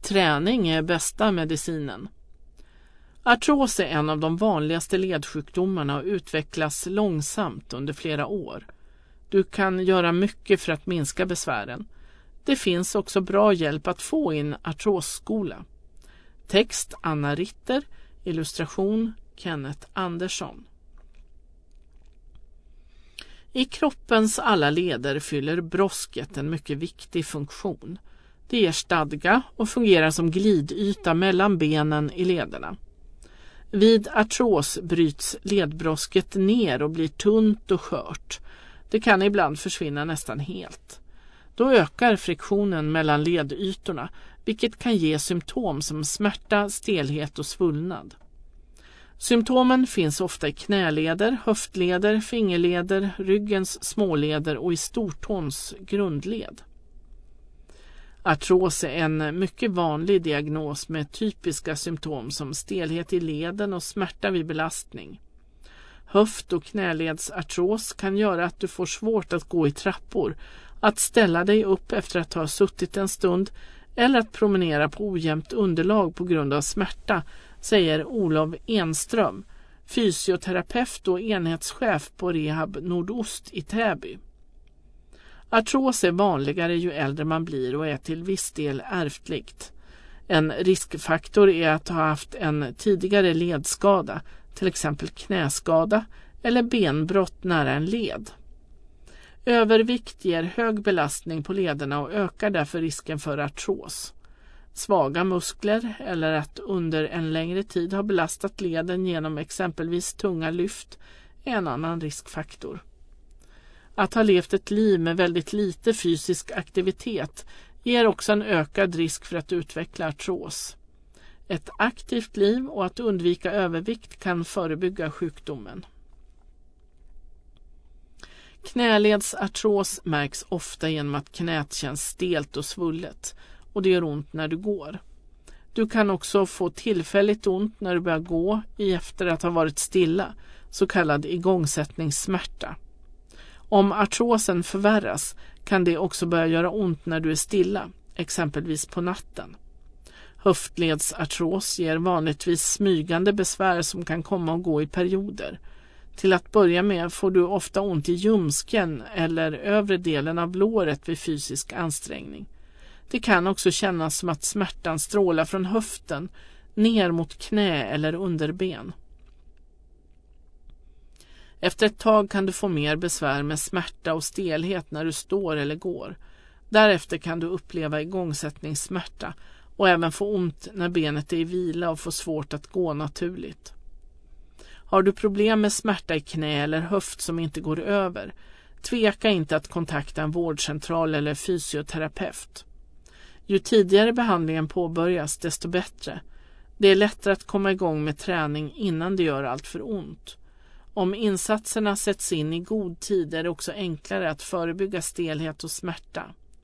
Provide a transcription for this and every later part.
Träning är bästa medicinen. Artros är en av de vanligaste ledsjukdomarna och utvecklas långsamt under flera år. Du kan göra mycket för att minska besvären. Det finns också bra hjälp att få i en artrosskola. Text Anna Ritter, illustration Kenneth Andersson. I kroppens alla leder fyller brosket en mycket viktig funktion. Det ger stadga och fungerar som glidyta mellan benen i lederna. Vid artros bryts ledbrosket ner och blir tunt och skört. Det kan ibland försvinna nästan helt. Då ökar friktionen mellan ledytorna, vilket kan ge symptom som smärta, stelhet och svullnad. Symptomen finns ofta i knäleder, höftleder, fingerleder, ryggens småleder och i stortåns grundled. Artros är en mycket vanlig diagnos med typiska symptom som stelhet i leden och smärta vid belastning. Höft- och knäledsartros kan göra att du får svårt att gå i trappor, att ställa dig upp efter att ha suttit en stund eller att promenera på ojämnt underlag på grund av smärta, säger Olof Enström, fysioterapeut och enhetschef på Rehab Nordost i Täby. Artros är vanligare ju äldre man blir och är till viss del ärftligt. En riskfaktor är att ha haft en tidigare ledskada, till exempel knäskada eller benbrott nära en led. Övervikt ger hög belastning på lederna och ökar därför risken för artros. Svaga muskler eller att under en längre tid ha belastat leden genom exempelvis tunga lyft är en annan riskfaktor. Att ha levt ett liv med väldigt lite fysisk aktivitet ger också en ökad risk för att utveckla artros. Ett aktivt liv och att undvika övervikt kan förebygga sjukdomen. Knäledsartros märks ofta genom att knät känns stelt och svullet och det gör ont när du går. Du kan också få tillfälligt ont när du börjar gå efter att ha varit stilla, så kallad igångsättningssmärta. Om artrosen förvärras kan det också börja göra ont när du är stilla, exempelvis på natten. Höftledsartros ger vanligtvis smygande besvär som kan komma och gå i perioder. Till att börja med får du ofta ont i ljumsken eller övre delen av låret vid fysisk ansträngning. Det kan också kännas som att smärtan strålar från höften ner mot knä eller underben. Efter ett tag kan du få mer besvär med smärta och stelhet när du står eller går. Därefter kan du uppleva igångsättningssmärta och även få ont när benet är i vila och få svårt att gå naturligt. Har du problem med smärta i knä eller höft som inte går över, tveka inte att kontakta en vårdcentral eller fysioterapeut. Ju tidigare behandlingen påbörjas, desto bättre. Det är lättare att komma igång med träning innan det gör allt för ont. Om insatserna sätts in i god tid är det också enklare att förebygga stelhet och smärta.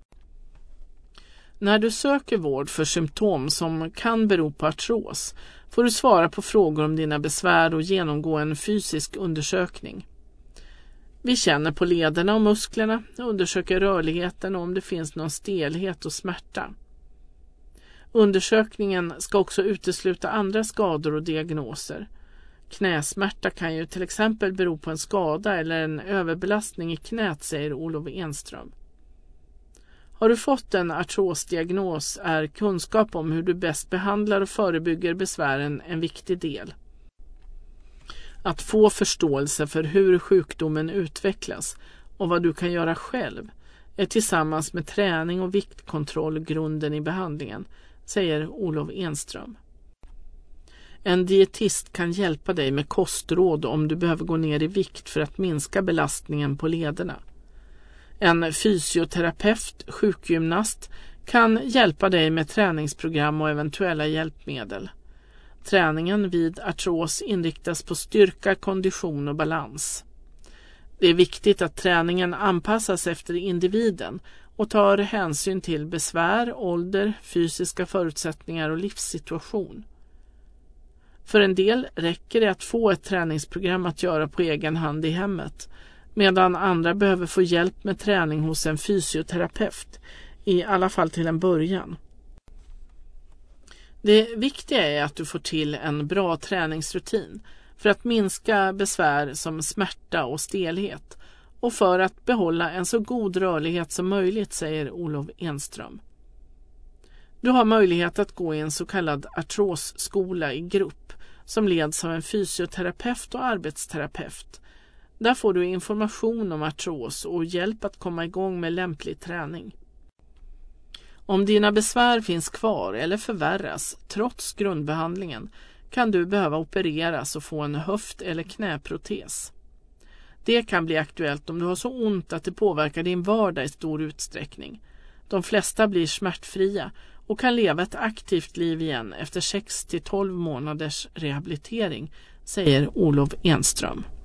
När du söker vård för symptom som kan bero på artros får du svara på frågor om dina besvär och genomgå en fysisk undersökning. Vi känner på lederna och musklerna, undersöker rörligheten och om det finns någon stelhet och smärta. Undersökningen ska också utesluta andra skador och diagnoser. Knäsmärta kan ju till exempel bero på en skada eller en överbelastning i knät, säger Olof Enström. Har du fått en artrosdiagnos är kunskap om hur du bäst behandlar och förebygger besvären en viktig del. Att få förståelse för hur sjukdomen utvecklas och vad du kan göra själv är tillsammans med träning och viktkontroll grunden i behandlingen, säger Olof Enström. En dietist kan hjälpa dig med kostråd om du behöver gå ner i vikt för att minska belastningen på lederna. En fysioterapeut, sjukgymnast, kan hjälpa dig med träningsprogram och eventuella hjälpmedel. Träningen vid artros inriktas på styrka, kondition och balans. Det är viktigt att träningen anpassas efter individen och tar hänsyn till besvär, ålder, fysiska förutsättningar och livssituation. För en del räcker det att få ett träningsprogram att göra på egen hand i hemmet, medan andra behöver få hjälp med träning hos en fysioterapeut, i alla fall till en början. Det viktiga är att du får till en bra träningsrutin för att minska besvär som smärta och stelhet och för att behålla en så god rörlighet som möjligt, säger Olof Enström. Du har möjlighet att gå i en så kallad artrosskola i grupp som leds av en fysioterapeut och arbetsterapeut. Där får du information om artros och hjälp att komma igång med lämplig träning. Om dina besvär finns kvar eller förvärras trots grundbehandlingen kan du behöva opereras och få en höft- eller knäprotes. Det kan bli aktuellt om du har så ont att det påverkar din vardag i stor utsträckning. De flesta blir smärtfria och kan leva ett aktivt liv igen efter 6 till 12 månaders rehabilitering, säger Olof Enström.